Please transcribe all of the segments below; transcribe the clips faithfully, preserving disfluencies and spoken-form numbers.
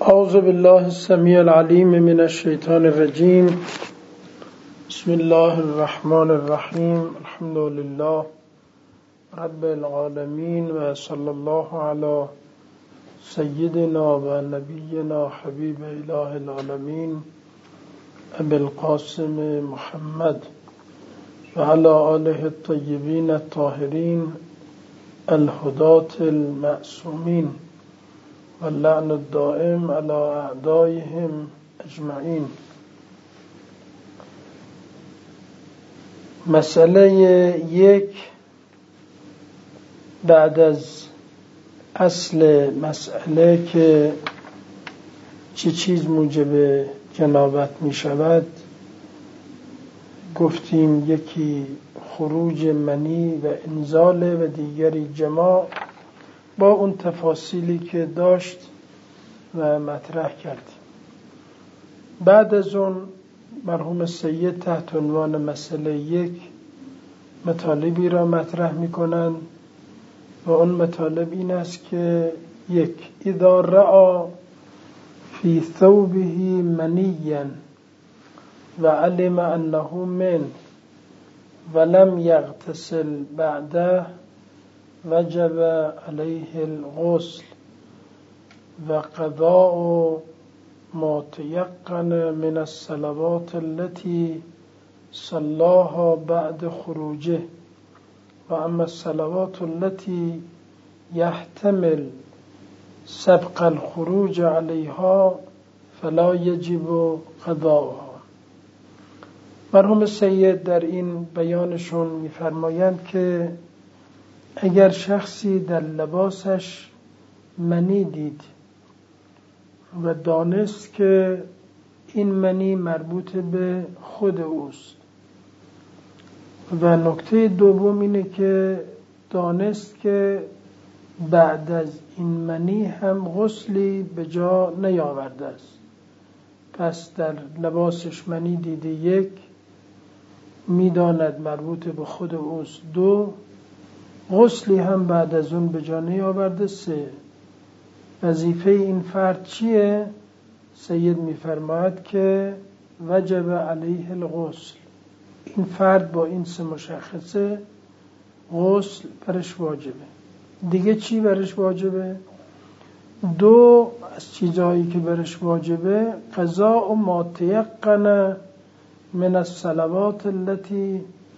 اعوذ بالله السمیع العلیم من الشیطان الرجیم. بسم الله الرحمن الرحیم. الحمد لله رب العالمین و صلی الله علی سیدنا و نبینا حبیب اله العالمین ابی القاسم محمد و علی آله الطیبین الطاهرین الهداة المعصومین و اللعن الدائم علی اعدائهم اجمعین. مسئله یک بعد از اصل مسئله که چه چیز موجب جنابت می شود گفتیم، یکی خروج منی و انزال و دیگری جماع، با اون تفاصیلی که داشت و مطرح کردیم. بعد از اون مرحوم سید تحت عنوان مسئله یک مطالبی را مطرح می کنند و اون مطالب این است که یک، اذا رأى فی ثوبه منیا و علم انه من ولم یغتسل بعده وجب علیه الغسل و قضاء ما تيقن من الصلوات التي صلاها بعد خروجه و اما الصلوات التي يحتمل سبق الخروج عليها فلا يجب قضاؤها. مرحوم سید در این بیانشون می‌فرمایند که اگر شخصی در لباسش منی دید و دانست که این منی مربوط به خود اوست، و نکته دوم اینه که دانست که بعد از این منی هم غسلی به جا نیاورده است، پس در لباسش منی دیده، یک، میداند مربوط به خود اوست، دو، غسلی هم بعد از اون به جا نیاورده، سه، وظیفه این فرد چیه؟ سید میفرماید که وجب علیه الغسل. این فرد با این سه مشخصه غسل برش واجبه. دیگه چی برش واجبه؟ دو از چیزهایی که برش واجبه قضاء ما تيقن من الصلوات التي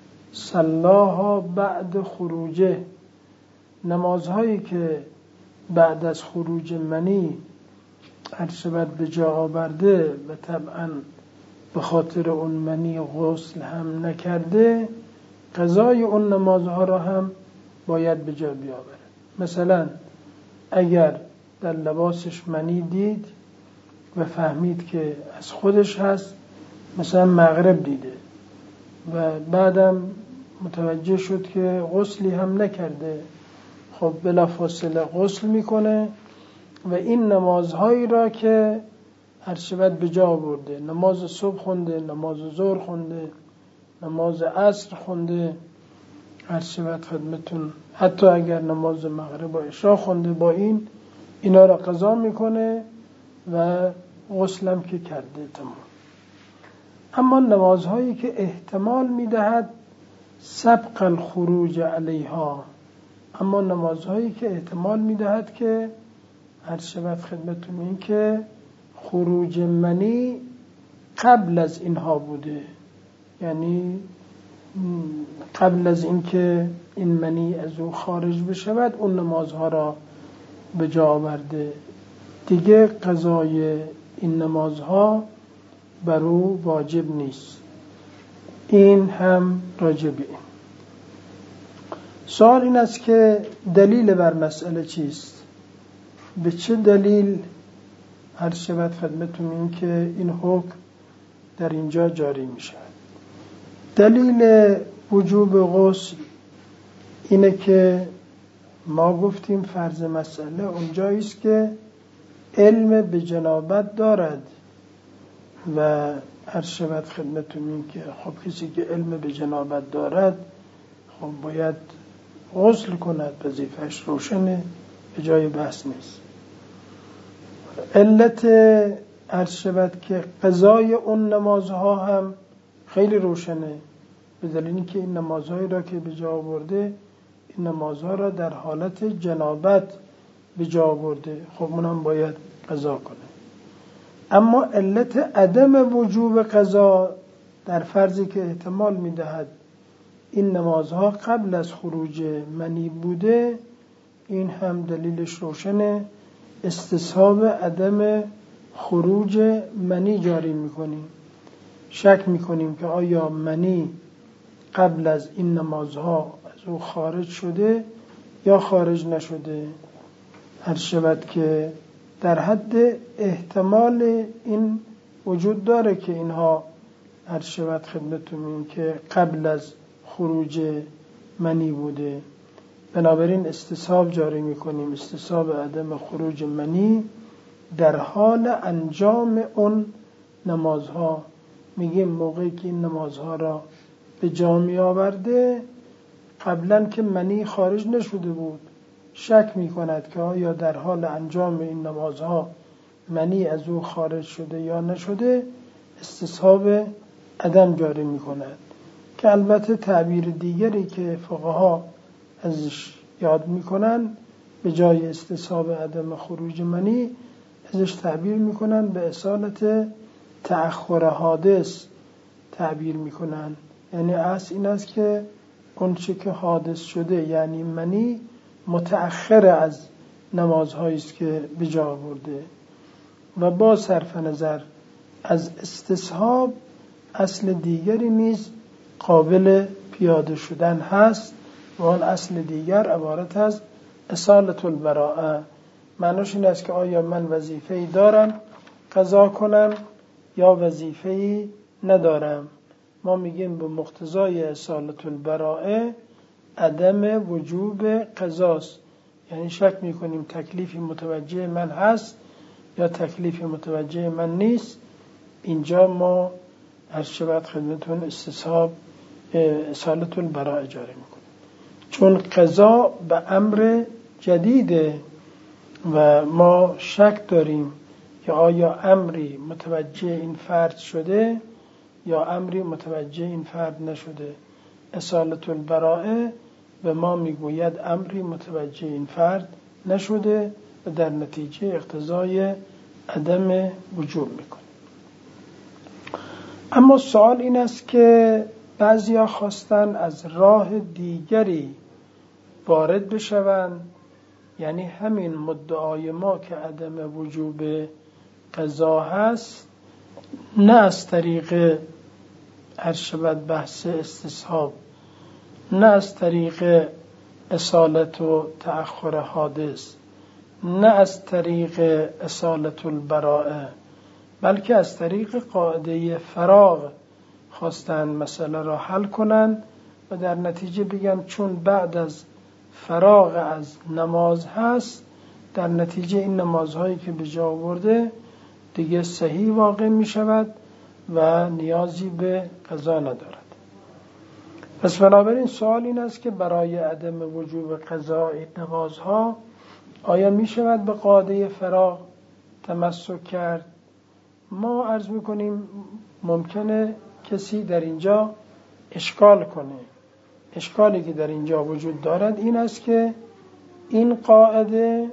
صلاها بعد خروجه، نمازهایی که بعد از خروج منی هر شبت به جا آورده و طبعا به خاطر اون منی غسل هم نکرده، قضای اون نمازها را هم باید به جا بیاورد. مثلا اگر در لباسش منی دید و فهمید که از خودش هست، مثلا مغرب دیده و بعدم متوجه شد که غسلی هم نکرده، خب بلافاصله غسل میکنه و این نمازهایی را که هر شبت به جا آورده، نماز صبح خونده، نماز ظهر خونده، نماز عصر خونده، هر شبت خدمتون، حتی اگر نماز مغرب و عشا خونده، با این اینا را قضا میکنه و غسلم که کرده تمام. اما نمازهایی که احتمال میدهد سبق الخروج علیها، اما نمازهایی که احتمال میدهد که هر شبت خدمتون این که خروج منی قبل از اینها بوده، یعنی قبل از اینکه این منی از او خارج بشود اون نمازها را به جا آورده، دیگه قضای این نمازها بر او واجب نیست. این هم راجبه. سوال این است که دلیل بر مسئله چیست؟ به چه دلیل هر شبت خدمتون این که این حکم در اینجا جاری می شود؟ دلیل وجوب غسل اینه که ما گفتیم فرض مسئله اونجایی است که علم به جنابت دارد و هر شبت خدمتون این که خب کسی که علم به جنابت دارد خب باید غسل کند، وظیفه‌اش روشنه، به جای بحث نیست. علت عرض شود که قضای اون نمازها هم خیلی روشنه، به دلیلی که این نمازهایی را که به جا آورده این نمازها را در حالت جنابت به جا آورده، خب اونم باید قضا کنه. اما علت عدم وجوب قضا در فرضی که احتمال میدهد این نمازها قبل از خروج منی بوده، این هم دلیلش روشنه، استصحاب عدم خروج منی جاری میکنیم. شک میکنیم که آیا منی قبل از این نمازها از او خارج شده یا خارج نشده. هر شود که در حد احتمال این وجود داره که اینها هر شود خدمتون این که قبل از خروج منی بوده، بنابراین استصحاب جاری میکنیم، استصحاب عدم خروج منی در حال انجام اون نمازها. میگیم موقعی که این نمازها را به جا می آورده قبلا که منی خارج نشده بود، شک می کند که آیا در حال انجام این نمازها منی از او خارج شده یا نشده، استصحاب عدم جاری می کند، که البته تعبیر دیگری که فقها ازش یاد می کنند به جای استصحاب عدم خروج منی ازش تعبیر می کنند به اصالت تأخر حادث تعبیر می کنند. یعنی اصل این است که اون چه که حادث شده یعنی منی متأخر از نمازهایی است که به جا آورده. و با صرف نظر از استصحاب اصل دیگری نیز قابل پیاده شدن هست و آن اصل دیگر عبارت از اصالت البراءه. معناش این است که آیا من وظیفه‌ای دارم قضا کنم یا وظیفه‌ای ندارم. ما میگیم به مقتضای اصالت البراءه عدم وجوب قضاست، یعنی شک میکنیم تکلیفی متوجه من هست یا تکلیفی متوجه من نیست. اینجا ما هر شود خدمتون استصحاب اصالت البراءه جاری میکنیم، چون قضا به امر جدیده و ما شک داریم که آیا امری متوجه این فرد شده یا امری متوجه این فرد نشده. اصالت البراءه به ما میگوید امری متوجه این فرد نشده و در نتیجه اقتضای عدم وجوب میکنه. اما سوال این است که بعضیا خواستن از راه دیگری وارد بشوند، یعنی همین مدعای ما که عدم وجوب قضا هست نه از طریق هر شود بحث استصحاب، نه از طریق اصالت و تأخر حادث، نه از طریق اصالت البراءه، بلکه از طریق قاعده فراغ خواستن مسئله را حل کنن و در نتیجه بگن چون بعد از فراغ از نماز هست، در نتیجه این نمازهایی که به جا آورده دیگه صحیح واقع می شود و نیازی به قضا ندارد. پس بنابراین سوال این است که برای عدم وجوب قضای نمازها آیا می شود به قاعده فراغ تمسک کرد؟ ما عرض می کنیم ممکنه کسی در اینجا اشکال کنه. اشکالی که در اینجا وجود دارد این است که این قاعده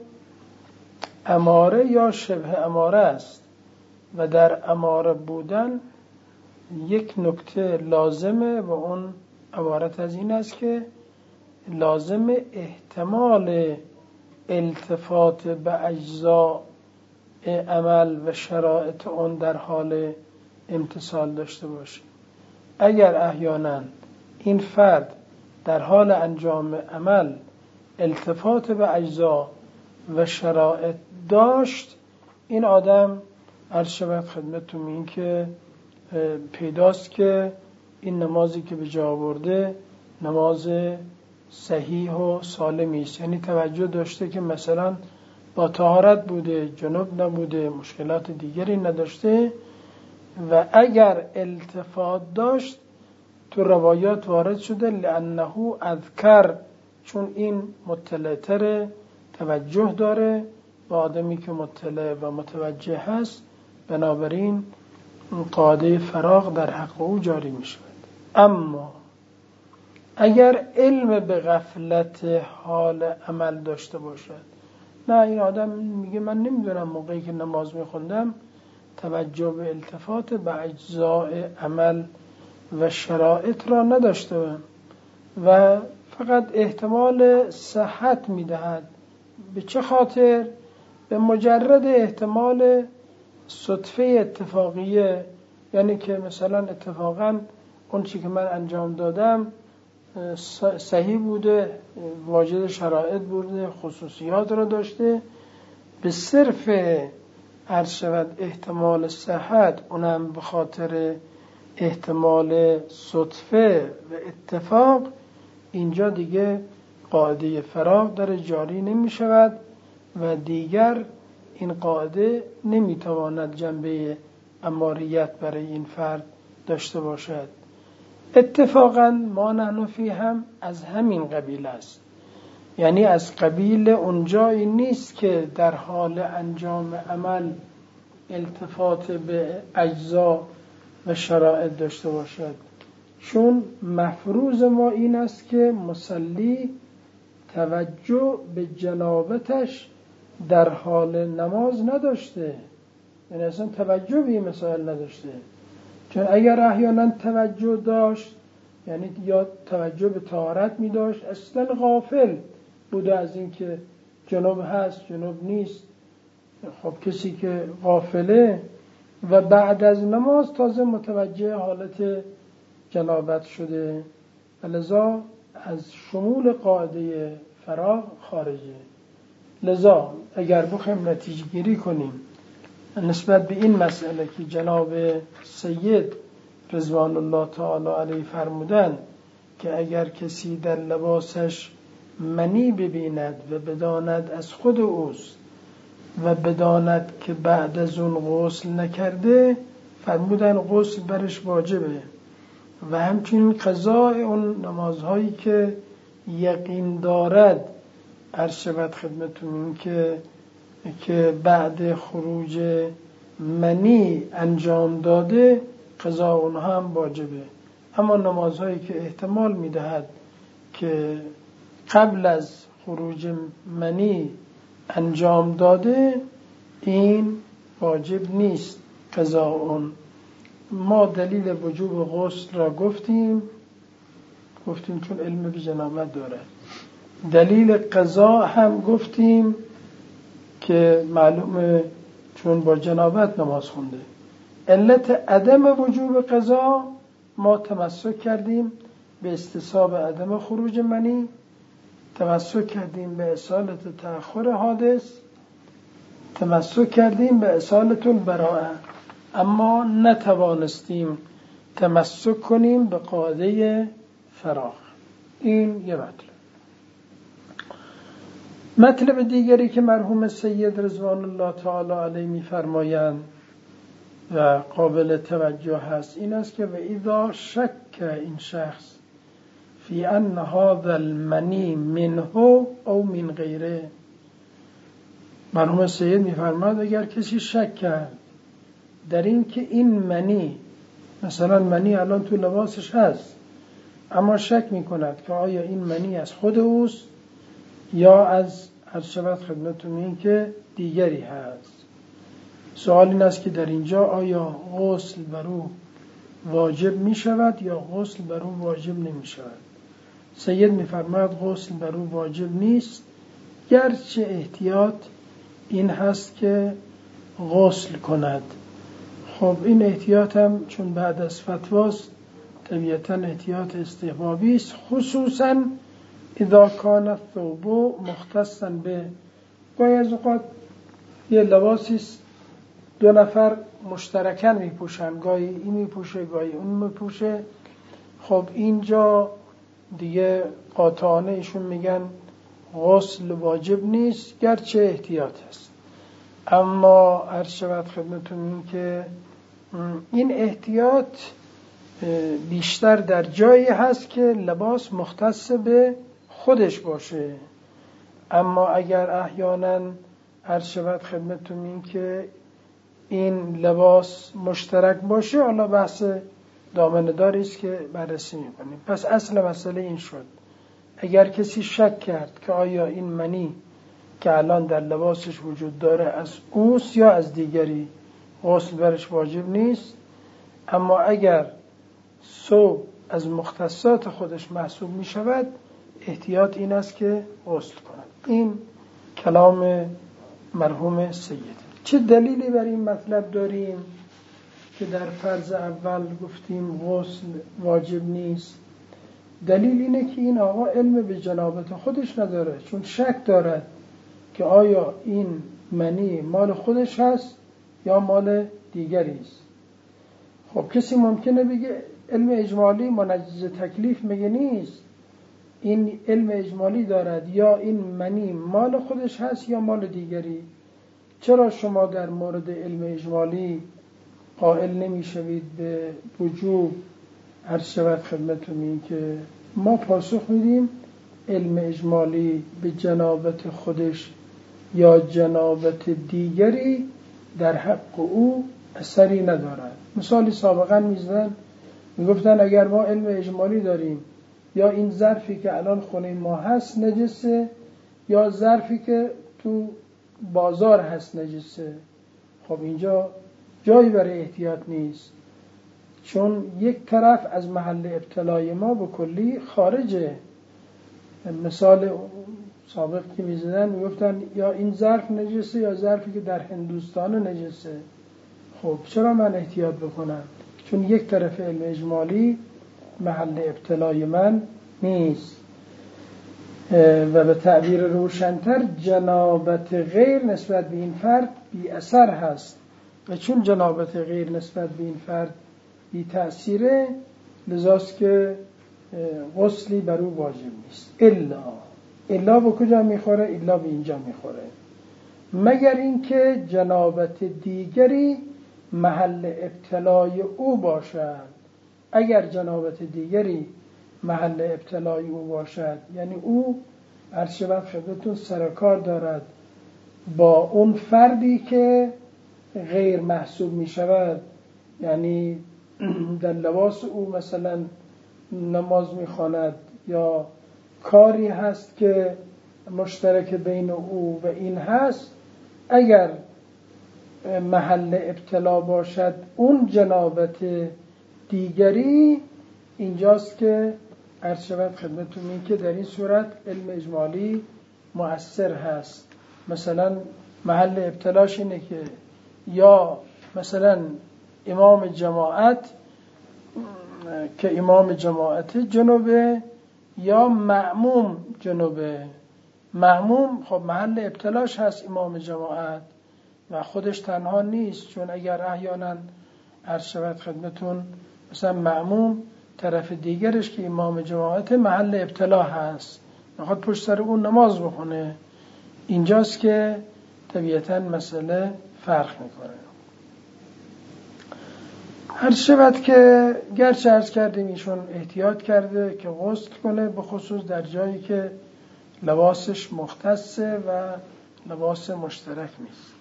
اماره یا شبه اماره است و در اماره بودن یک نکته لازمه و اون عبارت از این است که لازم احتمال التفات به اجزاء عمل و شرایط اون در حال امتثال داشته باشه. اگر احیانا این فرد در حال انجام عمل التفات به اجزا و شرایط داشت، این آدم عرض شود خدمتتون این که پیداست که این نمازی که به جا آورده نماز صحیح و سالمی است، یعنی توجه داشته که مثلا با طهارت بوده، جنوب نبوده، مشکلات دیگری نداشته. و اگر التفات داشت تو روایات وارد شده لانه اذکر، چون این مطلع‌تر توجه داره و آدمی که مطلع و متوجه هست، بنابراین قاعده فراغ در حق او جاری می شود. اما اگر علم به غفلت حال عمل داشته باشد، نه این آدم میگه من نمیدونم موقعی که نماز میخوندم توجه به التفات به اجزاء عمل و شرایط را نداشتم و فقط احتمال صحت میدهد. به چه خاطر؟ به مجرد احتمال صدفه اتفاقیه، یعنی که مثلا اتفاقا اون چی که من انجام دادم صحیح بوده، واجد شرایط بوده، خصوصیات را داشته، به صرف عرض شود احتمال صحت، اونم به خاطر احتمال صدفه و اتفاق، اینجا دیگه قاعده فراغ در جاری نمی شود و دیگر این قاعده نمی تواند جنبه اماریت برای این فرد داشته باشد. اتفاقا ما نحن فی هم از همین قبیل است، یعنی از قبیل اونجایی نیست که در حال انجام عمل التفات به اجزا و شرایط داشته باشد، چون مفروض ما این است که مصلی توجه به جنابتش در حال نماز نداشته، یعنی اصلا توجه به این مسائل نداشته. چون اگر احیانا توجه داشت، یعنی یا توجه به طهارت می داشت، اصلا غافل بوده از این که جناب هست جناب نیست. خب کسی که غافله و بعد از نماز تازه متوجه حالت جنابت شده، لذا از شمول قاعده فراغ خارجه. لذا اگر بخوایم نتیجه گیری کنیم نسبت به این مسئله که جناب سید رضوان الله تعالی علیه فرمودن که اگر کسی در لباسش منی ببیند و بداند از خود اوست و بداند که بعد از اون غسل نکرده، فرمودن غسل برش واجبه و همچنین قضاء اون نمازهایی که یقین دارد، عرض شود خدمتون این که که بعد خروج منی انجام داده، قضا اونها هم واجبه. اما نمازهایی که احتمال میدهد که قبل از خروج منی انجام داده، این واجب نیست قضا اون. ما دلیل وجوب غسل را گفتیم گفتیم چون علم به جنابت دارد. دلیل قضا هم گفتیم که معلومه چون با جنابت نماز خونده. علت عدم وجوب قضا ما تمسک کردیم به استصحاب عدم خروج منی، تمسک کردیم به اصالت تأخر حادث، تمسک کردیم به اصالت البراءه، اما نتوانستیم تمسک کنیم به قاعده فراغ. این یه مطلب. مطلب دیگری که مرحوم سید رضوان الله تعالی علیه می‌فرمایند و قابل توجه هست این است که و اذا شک این شخص فی ان هذا المنی منه او من غیره، مرحوم سید می‌فرماید اگر کسی شک کرد در این که این منی، مثلا منی الان تو لباسش هست اما شک می‌کند که آیا این منی از خود اوست یا از هر شود خدمتون این که دیگری هست. سوال این است که در اینجا آیا غسل بر او واجب می شود یا غسل بر او واجب نمی شود؟ سید می فرماید غسل بر او واجب نیست، گرچه احتیاط این هست که غسل کند. خب این احتیاط هم چون بعد از فتواست طبیعتا احتیاط استحبابی است، خصوصا اذا کان الثوب مختصا به. گاهی از اوقات یه لباسی دو نفر مشترکاً میپوشن، گاهی این میپوشه گاهی اون میپوشه. خب اینجا دیگه قاطعانه ایشون میگن غسل واجب نیست گرچه احتیاط هست. اما عرض شود خدمتون این که این احتیاط بیشتر در جایی هست که لباس مختص به خودش باشه. اما اگر احیانا عرض شود خدمتتون این که این لباس مشترک باشه، حالا بحث دامنه داری است که بررسی میکنیم. پس اصل مسئله این شد اگر کسی شک کرد که آیا این منی که الان در لباسش وجود داره از اوست یا از دیگری، غسل برش واجب نیست. اما اگر ثوب از مختصات خودش محسوب می شود، احتیاط این است که غسل کند. این کلام مرحوم سید. چه دلیلی بر این مطلب داریم که در فرض اول گفتیم غسل واجب نیست؟ دلیل اینه که این آقا علم به جنابت خودش نداره، چون شک دارد که آیا این منی مال خودش هست یا مال دیگری است. خب کسی ممکنه بگه علم اجمالی منجز تکلیف مگه نیست؟ این علم اجمالی دارد یا این منی مال خودش هست یا مال دیگری. چرا شما در مورد علم اجمالی قائل نمی شوید به وجوب؟ عرض شود خدمتتون این که ما پاسخ میدیم علم اجمالی به جنابت خودش یا جنابت دیگری در حق او اثری ندارد. مثالی سابقا میزدن، میگفتن اگر ما علم اجمالی داریم یا این ظرفی که الان خونه ما هست نجسه یا ظرفی که تو بازار هست نجسه، خب اینجا جایی برای احتیاط نیست، چون یک طرف از محل ابتلای ما به کلی خارجه. مثال سابق که میزدن میگفتن یا این ظرف نجسه یا ظرفی که در هندوستان نجسه. خب چرا من احتیاط بکنم؟ چون یک طرف علم اجمالی محل ابتلای من نیست. و به تعبیر روشن‌تر جنابت غیر نسبت به این فرد بی اثر هست، و چون جنابت غیر نسبت به این فرد بی تأثیره، لذاست که غسلی بر او واجب نیست. الا الا به کجا میخوره؟ الا به اینجا میخوره، مگر اینکه جنابت دیگری محل ابتلای او باشد. اگر جنابت دیگری محل ابتلای او باشد، یعنی او عرض شود خدمتتون سرکار دارد با اون فردی که غیر محسوب می شود، یعنی در لباس او مثلا نماز می خواند یا کاری هست که مشترک بین او و این هست، اگر محل ابتلا باشد اون جنابت دیگری، اینجاست که عرض شود خدمتتون این که در این صورت علم اجمالی مؤثر هست. مثلا محل ابتلاش اینه که یا مثلا امام جماعت که امام جماعت جنوبه یا مأموم جنوبه. مأموم خب محل ابتلاش هست امام جماعت و خودش تنها نیست، چون اگر احیانا عرض شود خدمتون مثلا مأموم طرف دیگرش که امام جماعت محل ابتلا هست، میخواد پشت سر اون نماز بخونه، اینجاست که طبیعتاً مسئله فرق میکنه. هر شود که گرچه عرض کردیم ایشون احتیاط کرده که غسل کنه، به خصوص در جایی که لباسش مختصه و لباس مشترک نیست.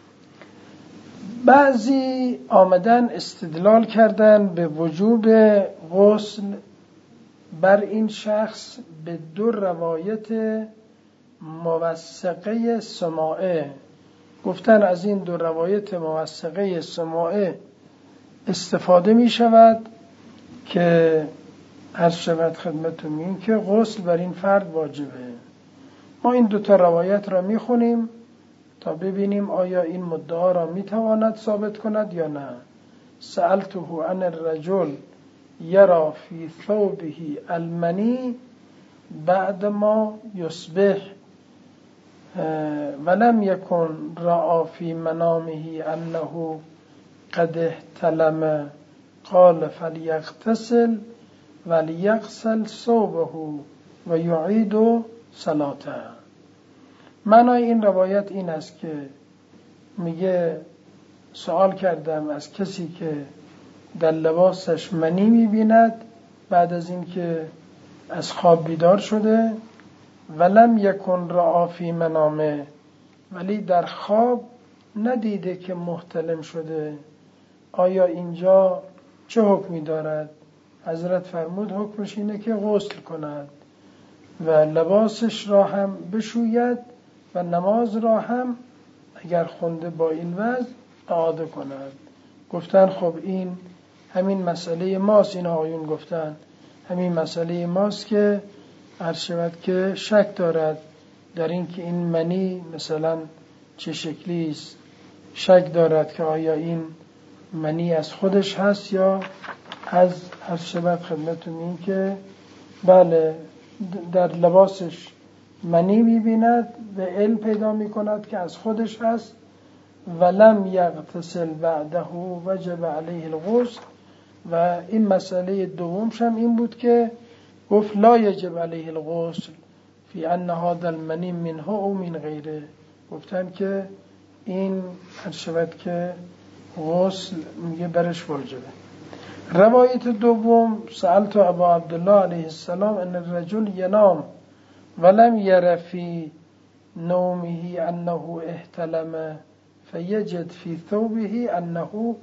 بعضی آمدن استدلال کردن به وجوب غسل بر این شخص به دو روایت موثقه سماعه. گفتن از این دو روایت موثقه سماعه استفاده می شود که عرض شود خدمتتون این که غسل بر این فرد واجبه. ما این دو تا روایت را می خونیم تا ببینیم آیا این مدعا را می تواند ثابت کند یا نه. سألته عن الرجل یرا فی ثوبه المنی بعد ما یصبح ولم یکن رأى فی منامه انه قد احتلم قال فلیغتسل ولیغسل ثوبه و یعید صلاته. معنای این روایت این است که میگه سوال کردم از کسی که در لباسش منی میبیند بعد از این که از خواب بیدار شده، ولم یکن رأى فی منامه، ولی در خواب ندیده که محتلم شده. آیا اینجا چه حکمی دارد؟ حضرت فرمود حکمش اینه که غسل کند و لباسش را هم بشوید و نماز را هم اگر خونده با این وضع اعاده کند. گفتن خب این همین مسئله ماست. این آقایون گفتن همین مسئله ماست که عرض شود که شک دارد در این که این منی مثلا چه شکلی است، شک دارد که آیا این منی از خودش هست یا از عرض شود خدمتون این که بله در لباسش منی می‌بیند و علم پیدا می‌کند که از خودش هست. ولم یغتسل بعده وجب علیه الغسل. و این مسئله دومش هم این بود که گفت لا یجب علیه الغسل فی ان هذا المنی منه او من غیره. گفتن که این هر شود که غسل میگه برش واجبه. روایت دوم سألت ابا عبدالله علیه السلام ان الرجل ینام ولم یر فی نومه انه احتلم فیجد فی ثوبه انه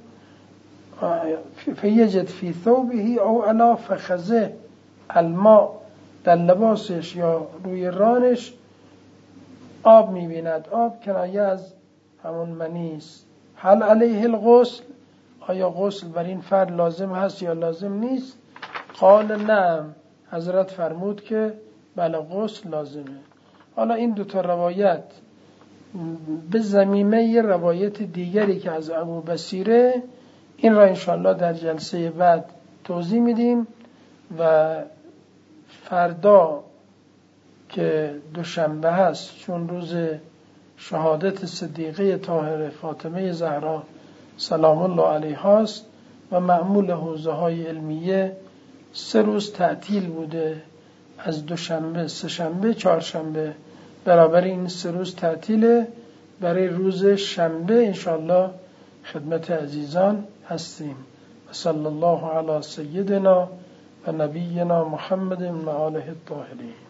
فیجد فی ثوبه او علی فخذه الماء. در لباسش یا روی رانش آب میبیند. آب کنایه از همون منی است. هل علیه الغسل؟ آیا غسل بر این فرد لازم هست یا لازم نیست؟ قال نعم. حضرت فرمود که بله غسل لازمه. حالا این دوتا روایت به ضمیمه یه روایت دیگری که از ابو بصیره، این را انشاءالله در جلسه بعد توضیح میدیم و فردا که دوشنبه هست چون روز شهادت صدیقه طاهره فاطمه زهرا سلام الله علیها است و معمول حوزه های علمیه سه روز تعطیل بوده، از دوشنبه، سه شنبه، چهارشنبه. برابر این سه روز تعطیله. برای روز شنبه انشاءالله خدمت عزیزان هستیم. صلی الله علی سیدنا و نبینا محمد و آله الطاهرین.